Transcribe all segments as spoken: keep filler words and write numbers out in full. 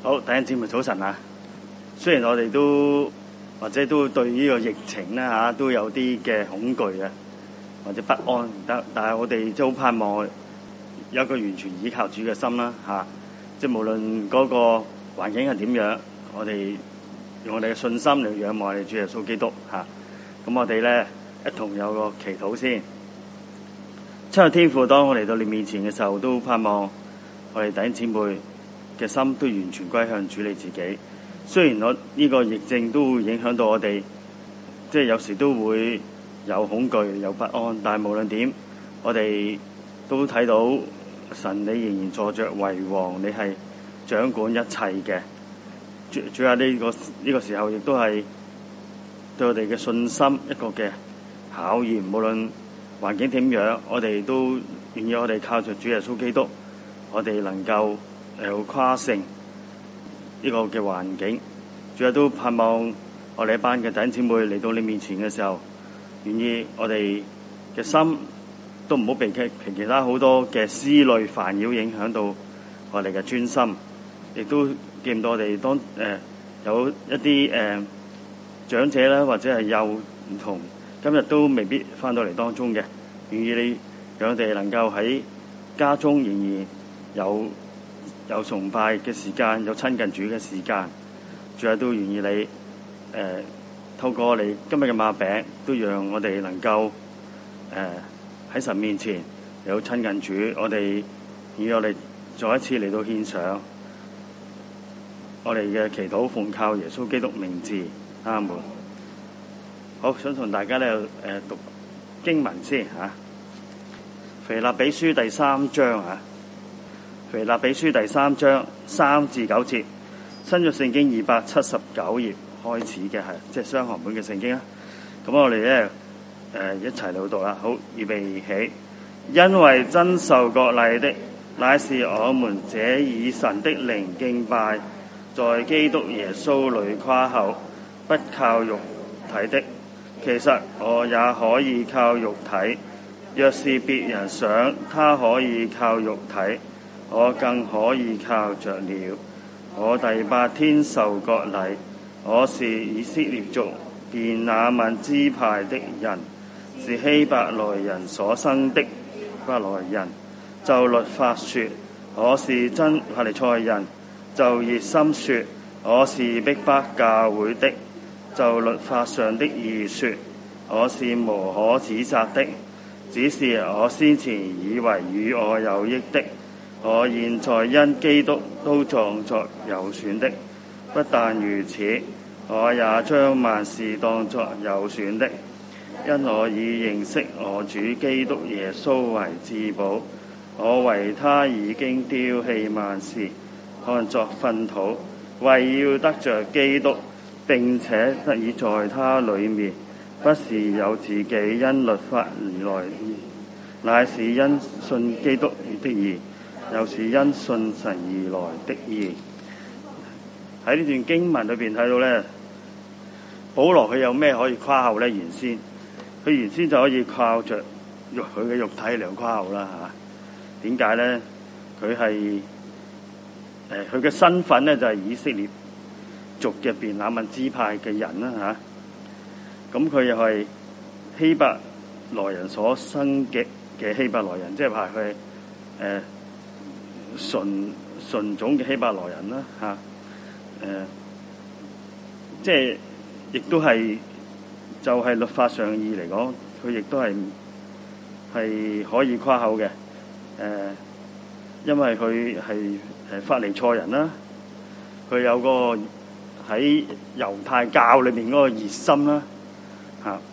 好，弟兄姊妹早晨啊！雖然我哋都或者都對呢個疫情咧嚇都有啲嘅恐懼啊，或者不安，但但係我哋都好盼望有一個完全依靠主嘅心啦嚇。即係無論嗰個環境係點樣，我哋用我哋嘅信心嚟仰望我哋主耶穌基督嚇。咁我哋咧一同有個祈禱先。親愛天父，當我嚟到你面前嘅時候，都盼望我哋弟兄姊妹嘅心都完全歸向主你自己。雖然我呢個疫症都會影響到我哋，即係有時都會有恐懼有不安，但係無論點，我哋都睇到神你仍然坐着為王，你係掌管一切嘅。主主啊，呢個呢個時候亦都係對我哋嘅信心一個嘅考驗。無論環境點樣，我哋都願意我哋靠着主耶穌基督，我哋能夠誒跨勝呢個嘅環境。主啊，都盼望我哋一班嘅弟兄姊妹嚟到你面前嘅時候，願意我哋嘅心都唔好被其其他好多嘅思慮煩擾影響到我哋嘅專心，亦都見到我哋當誒、呃、有一啲誒、呃、長者啦，或者係幼唔同，今日都未必翻到嚟當中嘅，願意你讓我哋能夠喺家中仍然有有崇拜嘅時間，有親近主嘅時間。主啊，都願意你誒、呃、透過我哋今日嘅擘餅，都讓我哋能夠誒喺神面前有親近主。我哋願意我哋再一次嚟到獻上我哋嘅祈禱，奉靠耶穌基督名字，阿門。好，想同大家咧誒、呃、讀經文先嚇。腓立比書第三章嚇。腓立比書第三章三至九節，新約聖經二百七十九頁開始嘅係，即係雙行本嘅聖經啦。咁我哋咧誒一齊嚟讀啦。好，預備起。因為真受割禮的，乃是我們這以神的靈敬拜，在基督耶穌裏誇口，不靠肉體的。其實我也可以靠肉體，若是別人想他可以靠肉體，我更可以靠着了。我第八天受割禮，我是以色列族便雅憫支派的人，是希伯來人所生的希伯來人。就律法說，我是真法利賽人；就熱心說，我是逼迫教會的；就律法上的義說，我是無可指責的。只是我先前以為與我有益的，我現在因基督都當作有損的。不但如此，我也將萬事當作有損的，因我以認識我主基督耶穌為至寶。我為他已經丟棄萬事，看作糞土，為要得着基督，並且得以在他裡面，不是有自己因律法而來，乃是因信基督的義，又是因信神而來的義。喺呢段經文裏邊睇到咧，保羅佢有咩可以誇口咧？原先佢原先就可以靠着肉佢嘅肉體嚟誇口啦嚇。點解咧？佢係誒佢嘅身份咧就係以色列族嘅便雅憫支派嘅人啦嚇。咁佢又係希伯來人所生嘅嘅希伯來人，即係話佢誒純純種嘅希伯來人啦嚇。誒、呃，即係亦都係就係、是、律法上義嚟講，佢亦都係係可以誇口嘅。誒、呃，因為佢係誒法利賽人啦，佢有個喺猶太教裏面嗰個熱心啦，嚇、啊。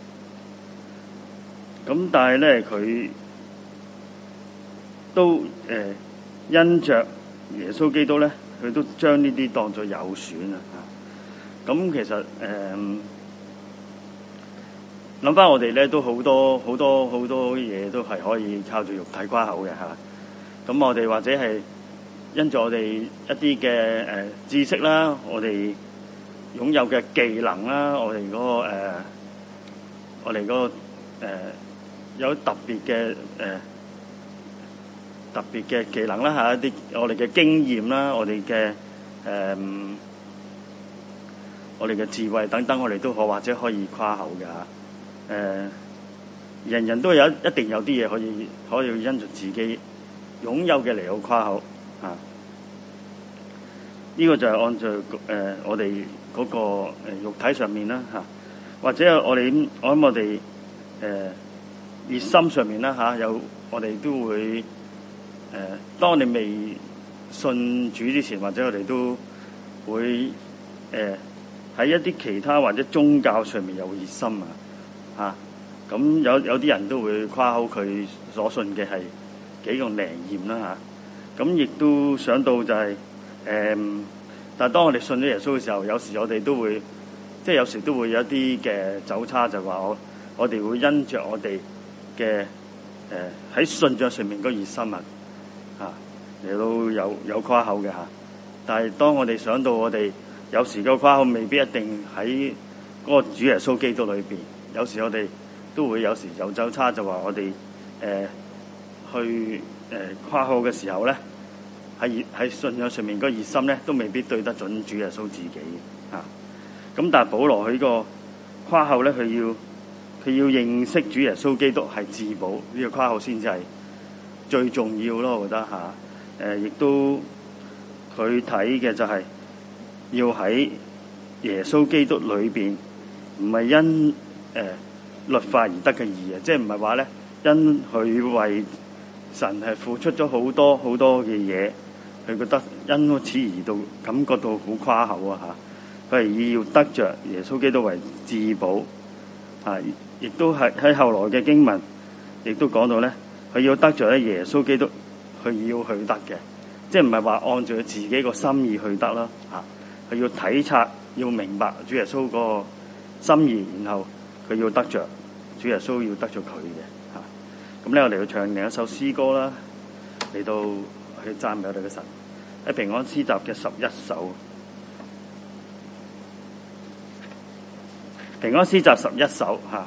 咁但係咧，佢都誒、呃、因着耶穌基督咧，佢都將呢啲當作有損啊！嚇，咁其實誒諗翻我哋咧，都好多好多好多嘢都係可以靠住肉體誇口嘅嚇。咁我哋或者係因住我哋一啲嘅誒知識啦，我哋擁有嘅技能啦，我哋嗰、那個、呃、我哋嗰、那個、呃、有特別嘅誒、呃、特別嘅技能啦嚇，一啲我哋嘅經驗啦，我哋嘅誒、我哋嘅智慧等等，我哋都可或者可以誇口嘅嚇。誒、呃，人人都有一一定有啲嘢可以可以因著自己擁有嘅嚟到誇口嚇。呢、啊這個就係按照誒、呃、我哋嗰、那個誒、呃、肉體上面啦嚇、啊，或者我哋我諗我哋誒熱心上面啦嚇、啊，有我哋都會誒、呃，當你未信主之前，或者我哋都會誒喺、呃、一啲其他或者宗教上面有熱心啊嚇。咁有有啲人都會誇口佢所信嘅係幾咁靈驗啦嚇。咁亦都想到就係、是、誒、呃，但係當我哋信咗耶穌嘅時候，有時我哋都會即係有時都會有一啲嘅走差，就話我我哋會因着我哋嘅誒喺信仰上面嗰熱心啊嚇。你都有有誇口嘅嚇，但係當我哋想到我哋有時個誇口未必一定喺嗰個主耶穌基督裏邊，有時我哋都會有時有走差，就話我哋誒、呃、去誒、呃、誇口嘅時候咧，喺喺信仰上面嗰個熱心咧，都未必對得準主耶穌自己嚇。咁、啊、但係保羅佢個誇口咧，佢要佢要認識主耶穌基督係至寶，呢、這個誇口先至係最重要咯，我覺得嚇。啊誒，亦、呃、都佢睇嘅就係要喺耶穌基督裏邊，唔係因誒、呃、律法而得嘅義啊，即係唔係話咧，因佢為神係付出咗好多好多嘅嘢，佢覺得因此而到感覺到好誇口啊嚇。佢係要得着耶穌基督為至寶啊，亦都係喺後來嘅經文，亦都講到咧，佢要得着咧耶穌基督。佢要去得嘅，即係唔係話按照佢自己個心意去得啦嚇。佢要體察，要明白主耶穌嗰個心意，然後佢要得着主耶穌，要得着佢嘅嚇。咁咧，我哋要唱另一首詩歌啦，嚟到去讚美我哋嘅神。喺平安詩集嘅十一首，平安詩集十一首嚇。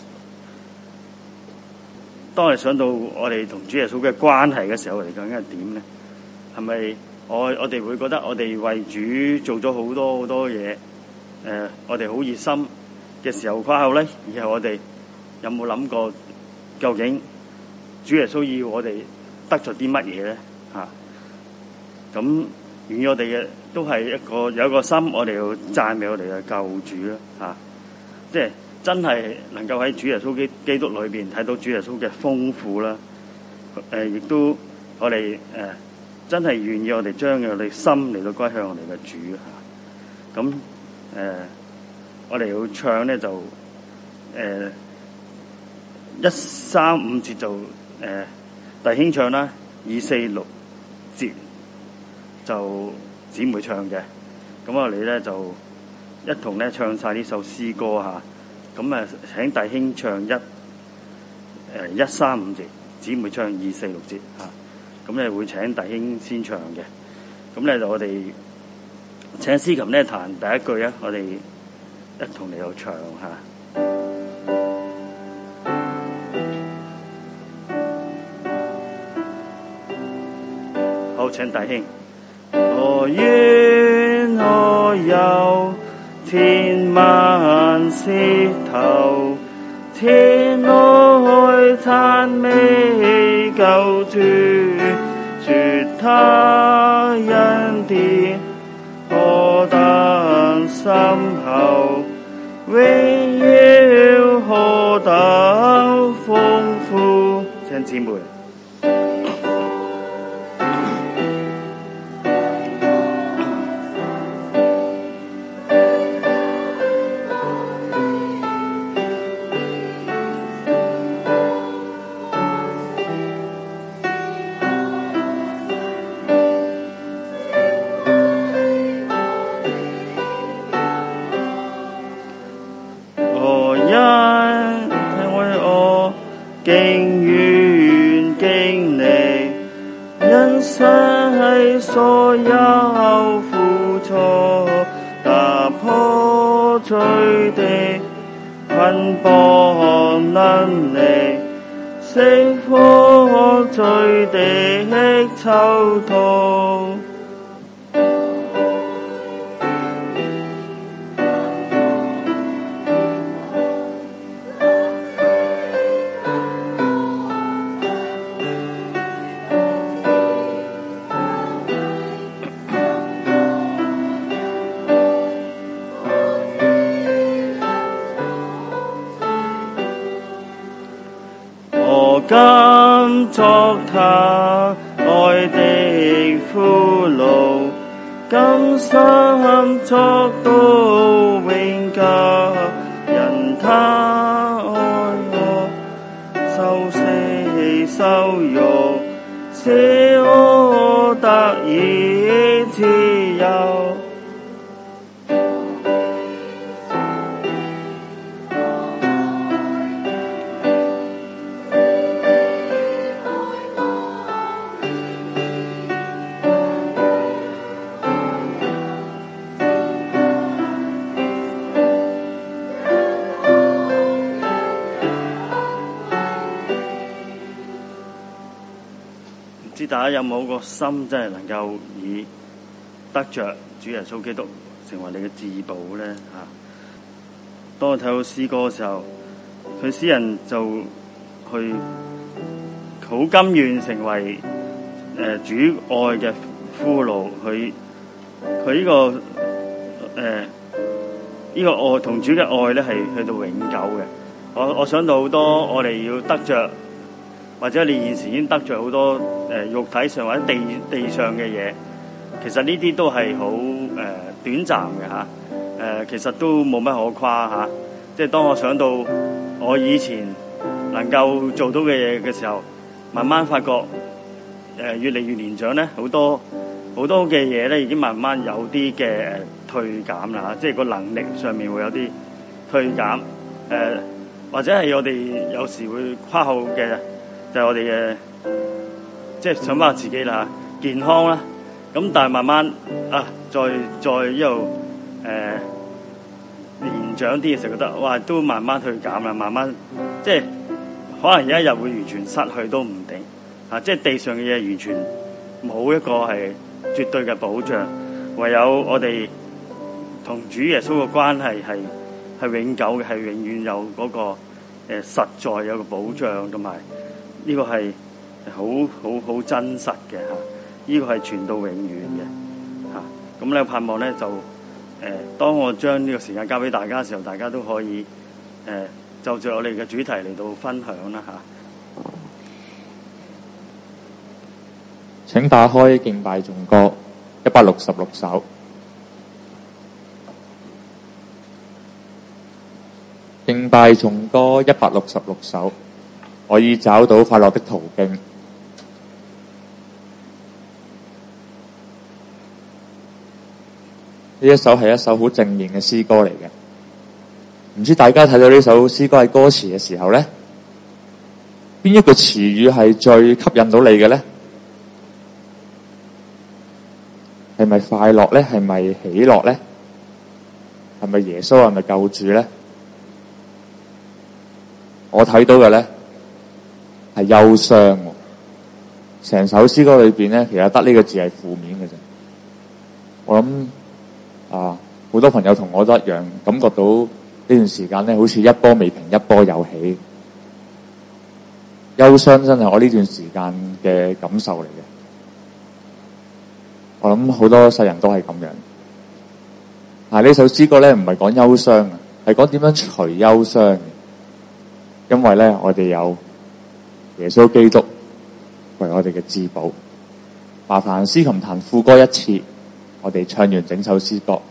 當我哋想到我哋同主耶穌嘅關係嘅時候，我哋究竟係點咧？係咪我我哋會覺得我哋為主做咗好多好多嘢？誒、呃，我哋好熱心嘅時候誇口咧，而係我哋有冇諗過究竟主耶穌要我哋得咗啲乜嘢咧？嚇、啊！咁願我哋嘅都係一個有一個心，我哋要讚美我哋嘅救主啦！嚇、啊，即係。真係能夠喺主耶穌基基督裏邊睇到主耶穌嘅豐富啦，誒、呃，亦都我哋誒、呃、真係願意我哋將我哋心嚟到歸向我哋嘅主嚇。咁、啊、誒、呃，我哋要唱咧就誒、呃、一三五節就誒、呃、弟兄唱啦，二四六節就姊妹唱嘅。咁我哋咧就一同咧唱晒呢首詩歌嚇。咁啊，請弟兄唱一誒一三五節，姊妹唱二四六節嚇。咁、啊、咧會請弟兄先唱嘅。咁咧就我哋請司琴咧彈第一句啊，我哋一同嚟到唱嚇。好，請弟兄。我願我有千萬舌頭，天愛讚美救主，說他恩典何等深厚，榮耀何等豐富。請姊妹。所有苦楚，打破罪的捆綁能力，釋放罪的囚徒。 作他愛的俘虜，甘心作到永久，因他愛我，受死受辱，使我得以自由。唔知大家有冇個心真係能夠以得着主耶穌基督成為你嘅至寶咧嚇？當我睇到詩歌嘅時候，佢詩人就去好甘願成為誒、呃、主愛嘅俘虜，佢佢呢個誒呢、呃這個愛同主嘅愛咧係去到永久嘅。我我想到好多我哋要得着，或者你現時已經得着好多誒、呃、肉體上或者地地上嘅嘢，其實呢啲都係好誒短暫嘅嚇。誒、呃、其實都冇乜可誇嚇、啊，即係當我想到我以前能夠做到嘅嘢嘅時候，慢慢發覺誒、呃、越嚟越年長咧，好多好多嘅嘢咧已經慢慢有啲嘅誒退減啦嚇，即係個能力上面會有啲退減誒、呃，或者係我哋有時會誇後嘅就係、是、我哋嘅即係想翻自己啦嚇，健康啦，咁但係慢慢啊再再一路誒、呃、年長啲嘅時候覺得哇都慢慢退減啦，慢慢即係可能有一日會完全失去都唔定啊！即係地上嘅嘢完全冇一個係絕對嘅保障，唯有我哋同主耶穌嘅關係係係永久嘅，係永遠有嗰、那個誒、呃、實在有個保障，同埋呢個係好好好真實嘅嚇，呢、這個係傳到永遠嘅嚇。咁咧盼望咧就誒、呃，當我將呢個時間交俾大家嘅時候，大家都可以誒、呃、就住我哋嘅主題嚟到分享啦嚇。 請打開敬拜頌歌一百六十六首。敬拜頌歌一百六十六首，可以找到快樂的途徑。呢一首係一首好正面嘅詩歌嚟嘅。唔知大家睇到呢首詩歌喺歌詞嘅時候咧，邊一個詞語係最吸引到你嘅咧？係咪快樂咧？係咪喜樂咧？係咪耶穌？係咪救主咧？我睇到嘅咧係憂傷。成首詩歌裏邊咧，其實得呢個字係負面嘅啫。我諗啊，好多朋友同我都一樣，感覺到呢段時間咧，好似一波未平一波又起。憂傷真係我呢段時間嘅感受嚟嘅。我諗好多世人都係咁樣，但係呢首詩歌咧唔係講憂傷啊，係講點樣除憂傷。因為咧，我哋有耶穌基督為我哋嘅至寶。麻煩司琴彈副歌一次，我哋唱完整首詩歌。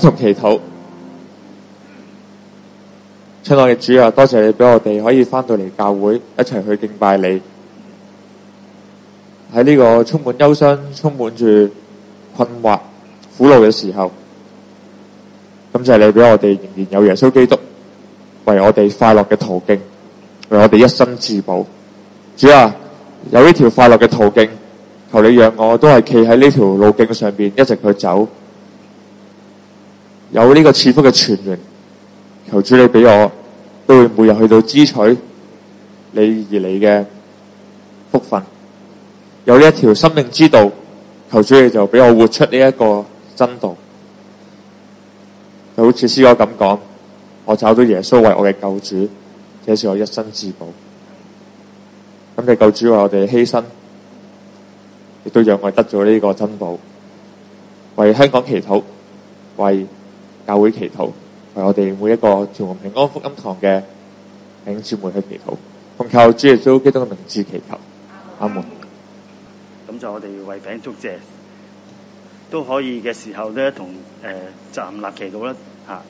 同祈禱。親愛嘅主啊，多謝你俾我哋可以翻到嚟教會一齊去敬拜你。喺呢個充滿憂傷、充滿住困惑、苦惱嘅時候，感謝你俾我哋仍然有耶穌基督為我哋快樂嘅途徑，為我哋一生至寶。主啊，有呢條快樂嘅途徑，求你讓我都係企喺呢條路徑上邊一直去走。有呢個賜福嘅泉源，求主你俾我都會每日去到支取你而嚟嘅福分。有呢一條生命之道，求主你就俾我活出呢一個真道。就好似詩歌咁講，我找到耶穌為我嘅救主，這是我一生至寶。咁你救主為我哋犧牲，亦都讓我得咗呢個珍寶。為香港祈禱，為教會祈禱，為我哋每一個屯門平安福音堂嘅弟兄姊妹去祈禱，奉靠主耶穌基督嘅名字祈求，阿門。 咁就我哋為餅祝謝，都可以嘅時候咧，同誒站立祈禱啦嚇。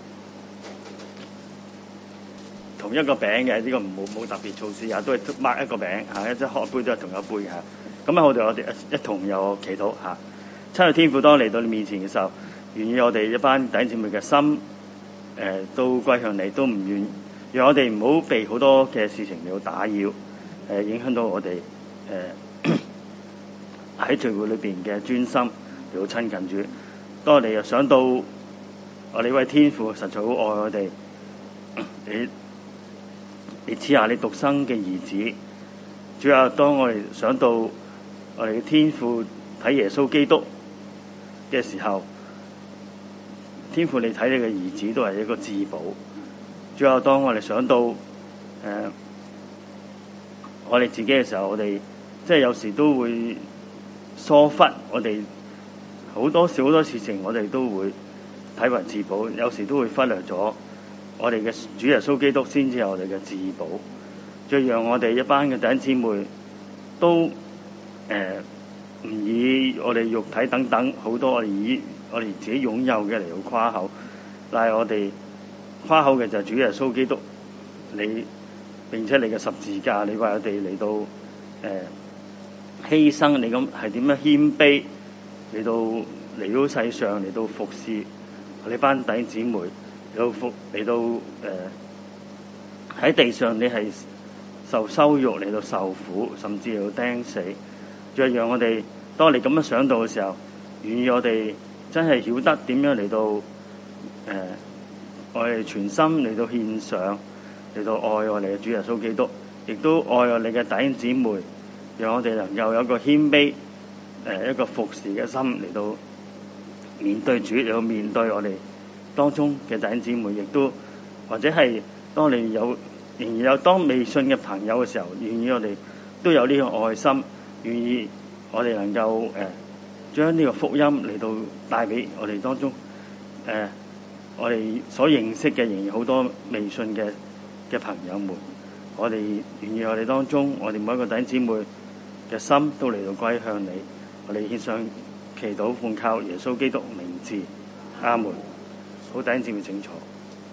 同一個餅嘅呢、這個冇冇特別措施啊，都係擘一個餅嚇，一隻喝杯都係同一杯嚇。咁啊，我哋我哋一一同有祈禱嚇。親愛天父，當嚟到你面前嘅時候，願意我哋一班弟兄姊妹嘅心誒、呃、都歸向你，都唔願讓我哋唔好被好多嘅事情嚟到打擾，誒、呃、影響到我哋誒喺聚會裏邊嘅專心嚟到親近主。當我哋又想到我哋呢位天父實在好愛我哋，你你賜下你獨生嘅兒子。主要當我哋想到我哋嘅天父睇耶穌基督嘅時候，天父你睇你嘅兒子都係一個至寶。主要當我哋想到誒、呃、我哋自己嘅時候，我哋即係有時都會疏忽我哋好多少好多事情，我哋都會睇為至寶，有時都會忽略咗我哋嘅主耶穌基督先至係我哋嘅至寶。再讓我哋一班嘅弟兄姊妹都誒唔、呃、以我哋肉體等等好多我哋以我哋自己擁有嘅嚟到誇口，但係我哋誇口嘅就係主耶穌基督，你並且你嘅十字架，你為我哋嚟到誒、呃、犧牲，你咁係點樣謙卑嚟到嚟到世上嚟到服侍我哋班弟兄姊妹嚟到服嚟到誒喺、呃、地上你係受羞辱嚟到受苦，甚至嚟到釘死。再讓我哋當你咁樣想到嘅時候，願意我哋真係曉得點樣嚟到誒、呃，我哋全心嚟到獻上，嚟到愛我哋嘅主耶穌基督，亦都愛我哋嘅弟兄姊妹，讓我哋能夠有一個謙卑誒、呃、一個服侍嘅心嚟到面對主，嚟到面對我哋當中嘅弟兄姊妹，亦都或者係當你有仍然有當未信嘅朋友嘅時候，願意我哋都有呢個愛心，願意我哋能夠誒、呃、將呢個福音嚟到帶俾我哋當中誒、呃、我哋所認識嘅仍然好多未信嘅嘅朋友們，我哋願意我哋當中我哋每一個弟兄姊妹嘅心都嚟到歸向你，我哋獻上祈禱奉靠耶穌基督名字，阿門。好，弟兄姊妹請坐。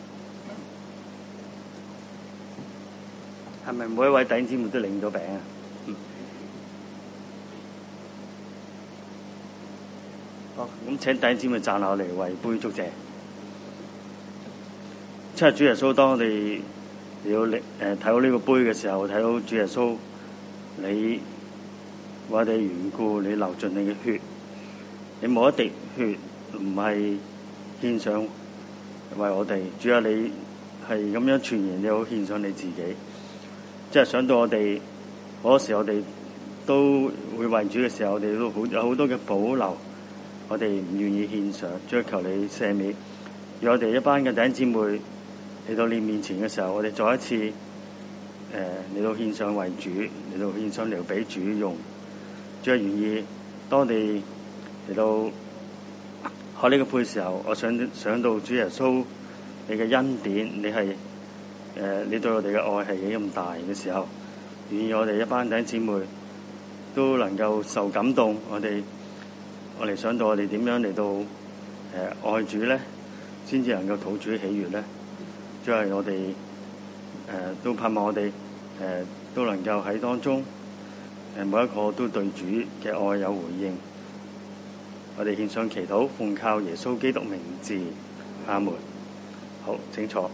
係咪每一位弟兄姊妹都領咗餅啊？嗯。好，咁請弟兄姊妹站落嚟為杯祝謝。即係主耶穌，當我哋要誒睇到呢個杯嘅時候，睇到主耶穌，你為我哋緣故，你流盡你嘅血，你冇一滴血唔係獻上為我哋。主啊，你係咁樣全然你好獻上你自己。即係想到我哋嗰時，我哋都會為主嘅時候，我哋都好有好多嘅保留，我哋唔願意獻上，追求你赦免。而我哋一班嘅弟兄姊妹嚟到你面前嘅時候，我哋再一次誒嚟、呃、到獻上為主，嚟到獻上嚟俾主用。最願意當我哋嚟到開呢個杯嘅時候，我想想到主耶穌你嘅恩典，你係。誒、呃，你對我哋嘅愛係幾咁大嘅時候，願意我哋一班弟兄姊妹都能夠受感動。我哋我哋想到我哋點樣嚟到誒、呃、愛主咧？ 先至能夠討主喜悅咧？主係我哋誒、呃、都盼望我哋誒、呃、都能夠喺當中誒、呃、每一個都對主嘅愛有回應。我哋獻上祈禱，奉靠耶穌基督名字，阿門。好，請坐。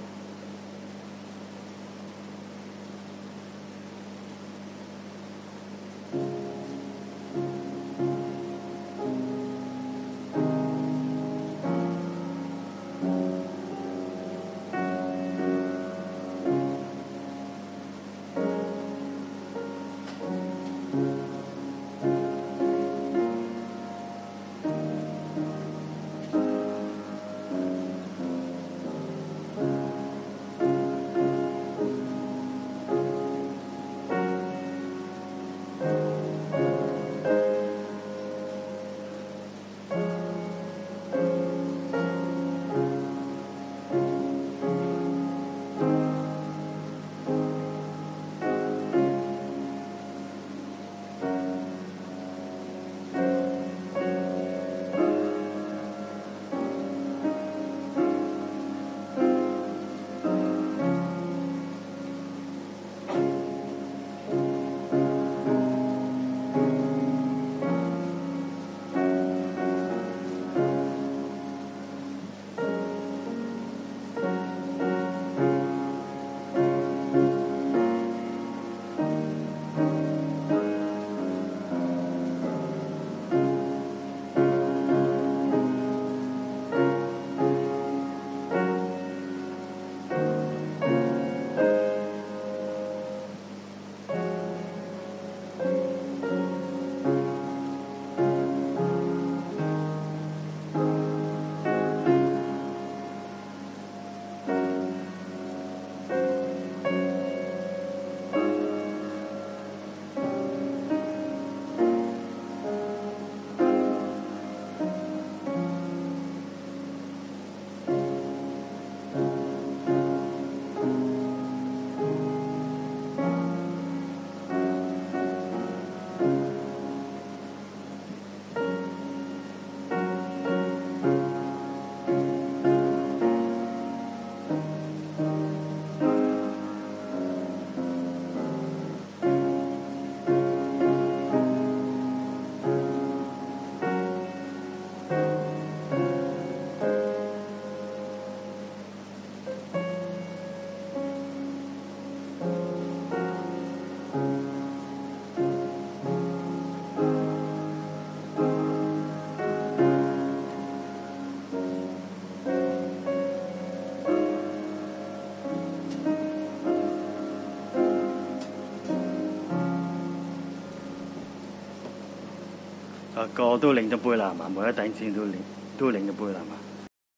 啊，個都領咗杯啦，係嘛？每一頂尖都領都領咗杯啦，係嘛？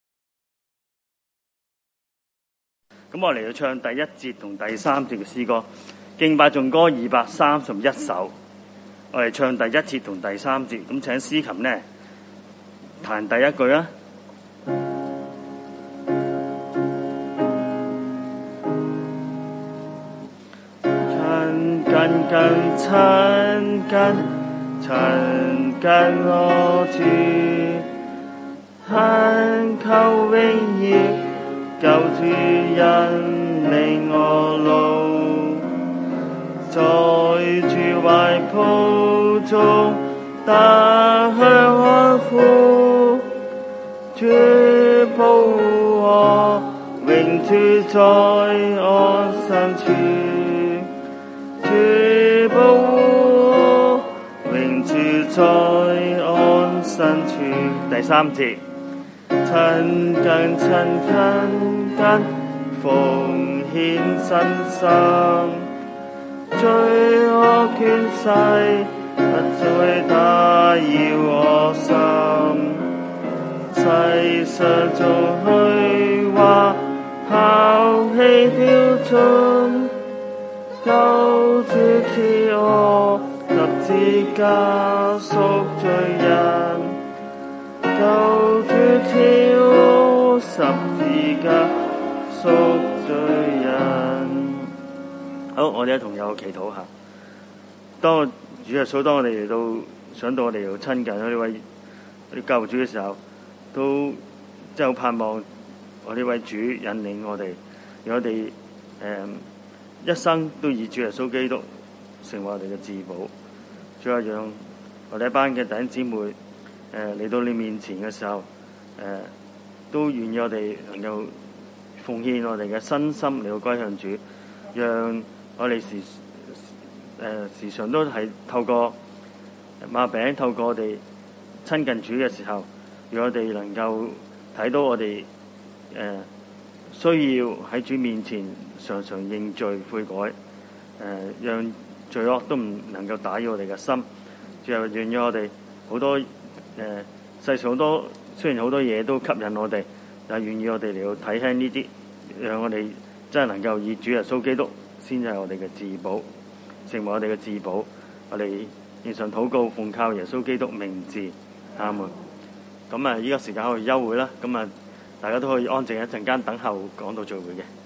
咁我嚟到唱第一節同第三節嘅詩歌，敬拜頌歌二百三十一首。我哋唱第一節同第三節，咁請司琴呢彈第一句啊。親近更親近。親近我主，懇求榮耀，救主引領我路，在主懷抱中得享安撫，主保護我，永住在我深處，主保護住在安身處。第三節，親近親近近，奉獻身心，罪惡權勢不再打擾我心，世上做虛話，拋棄掉盡，救主賜我十字架贖罪人，救主賜我十字架贖罪人。好，我哋一同有祈禱下。當主耶穌，當我哋嚟到想到我哋要親近呢位啲救主嘅時候，都真係好盼望我呢位主引領我哋，讓我哋誒、呃、一生都以主耶穌基督成為我哋嘅至寶。主啊，讓我哋一班嘅弟兄姊妹誒嚟、呃、到你面前嘅時候，誒、呃、都願意我哋能夠奉獻我哋嘅身心嚟到歸向主，讓我哋時誒、呃、時常都係透過擘餅，透過我哋親近主嘅時候，讓我哋能夠睇到我哋誒、呃、需要喺主面前常常認罪悔改，誒、呃、讓罪惡都唔能夠打擾我哋嘅心。主啊，願意我哋好多誒、呃、世上好多雖然好多嘢都吸引我哋，但係願意我哋嚟到睇輕呢啲，讓我哋真係能夠以主耶穌基督先係我哋嘅至寶，成為我哋嘅至寶。我哋獻上禱告，奉靠耶穌基督名字，阿門。咁啊，依家時間可以休會啦。咁啊，大家都可以安靜一陣間，等候講道聚會嘅。